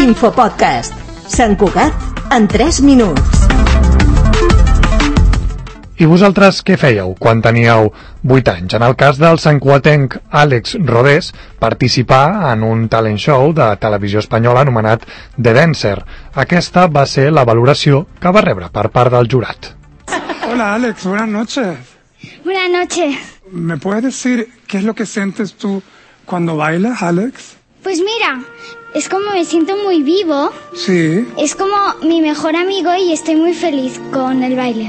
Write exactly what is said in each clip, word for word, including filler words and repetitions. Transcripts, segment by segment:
L'Infopodcast. Sant Cugat en tres minuts. I vosaltres què fèieu quan teníeu vuit anys? En el cas del santcugatenc Àlex Rodés, participar en un talent show de televisió espanyola anomenat The Dancer. Aquesta va ser la valoració que va rebre per part del jurat. Hola Àlex, buenas noches. Buenas noches. ¿Me puedes decir qué es lo que sientes tú cuando bailas, Àlex? Pues mira, es como me siento muy vivo. Sí. Es como mi mejor amigo y estoy muy feliz con el baile.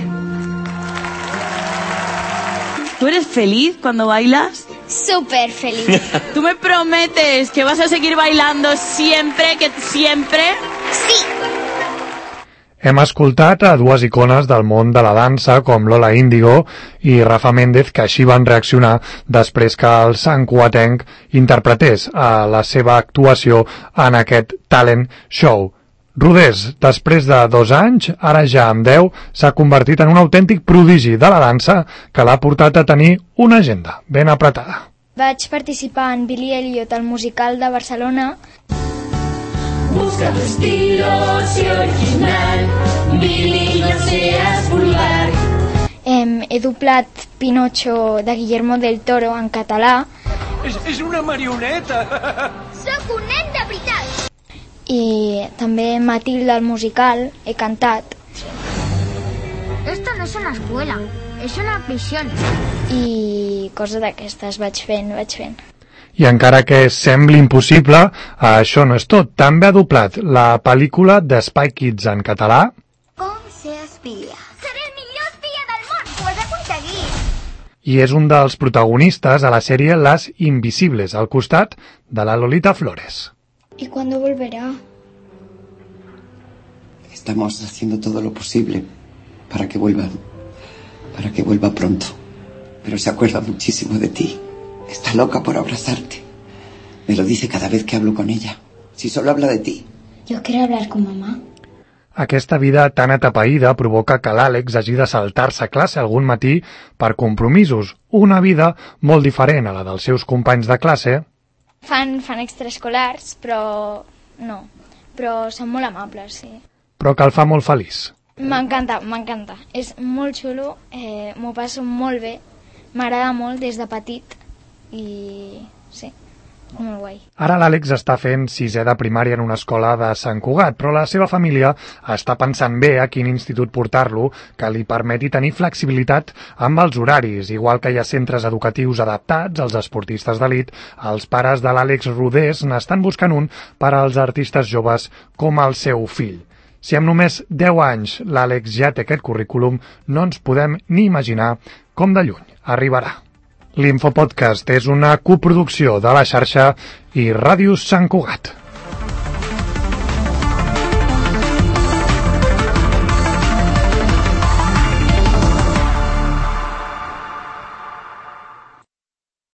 ¿Tú eres feliz cuando bailas? Súper feliz. ¿Tú me prometes que vas a seguir bailando siempre, que siempre? Sí. Hem escoltat a dues icones del món de la dansa com Lola Índigo i Rafa Méndez, que així van reaccionar després que el santcugatenc interpretés a la seva actuació en aquest talent show. Rodés, després de dos anys, ara ja amb deu, s'ha convertit en un autèntic prodigi de la dansa que l'ha portat a tenir una agenda ben apretada. Vaig participar en Billy Elliot, al musical de Barcelona. Busca tu estilo, sé original, Billy, no seas vulgar. Em, he doblat Pinocho de Guillermo del Toro en català. És, és una marioneta! Soc un nen de veritat! I també Matilde, el musical, he cantat. Esto no es una escuela, es una prisión. I coses d'aquestes vaig fent, vaig fent. I encara que sembli impossible, això no és tot. També ha doblat la pel·lícula de Spy Kids en català. Com ser espia? Seré el millor espia del món, ho has aconseguit. I és un dels protagonistes a la sèrie Las Invisibles, al costat de la Lolita Flores. ¿Y cuándo volverá? Estamos haciendo todo lo posible para que vuelva, para que vuelva pronto. Pero se acuerda muchísimo de ti. Está loca por abrazarte. Me lo dice cada vez que hablo con ella. Si solo habla de ti. Yo quiero hablar con mamá. Aquesta vida tan atapeïda provoca que l'Àlex hagi de saltar-se classe algun matí per compromisos. Una vida molt diferent a la dels seus companys de classe. Fan, fan extraescolars, però no. Però són molt amables, sí. Però que el fa molt feliç. M'encanta, m'encanta. És molt xulo, eh, m'ho passo molt bé. M'agrada molt des de petit. I sí, molt guai. Ara l'Àlex està fent sisè de primària en una escola de Sant Cugat, però la seva família està pensant bé a quin institut portar-lo que li permeti tenir flexibilitat amb els horaris. Igual que hi ha centres educatius adaptats als esportistes d'elit, els pares de l'Àlex Rodés n'estan buscant un per als artistes joves com el seu fill. Si amb només deu anys l'Àlex ja té aquest currículum, no ens podem ni imaginar com de lluny arribarà. L'Infopodcast és una coproducció de la xarxa i Ràdio Sant Cugat.